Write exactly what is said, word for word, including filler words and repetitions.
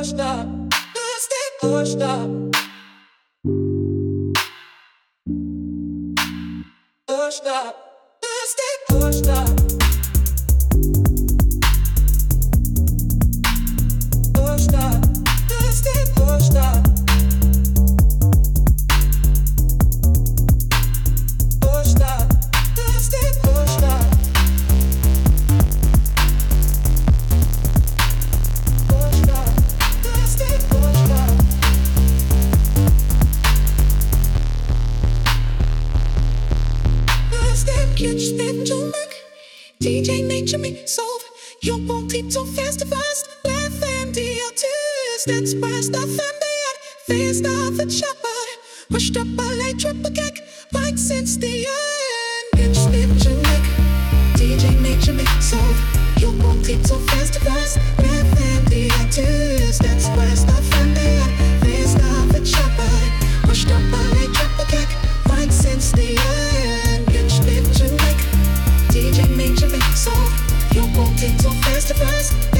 pushed up, stay pushed up, pushed up, stay pushed up, pushed up, stay pushed up, pushed up, stay pushed up. Catch that to make D J Nature me solve. You won't keep so fast to fast. Laugh and deal twist. That's why stuff and bad. Faced off the chopper. Pushed up a late triple kick. Like since the end. Catch that to make D J Nature me solve. You won't keep so fast to fast. Laugh and deal twist. That's why stuff and bad. Faced off the chopper. Pushed up a late triple kick. Like since the end. D J Nature me solve. You won't take so fast to fast.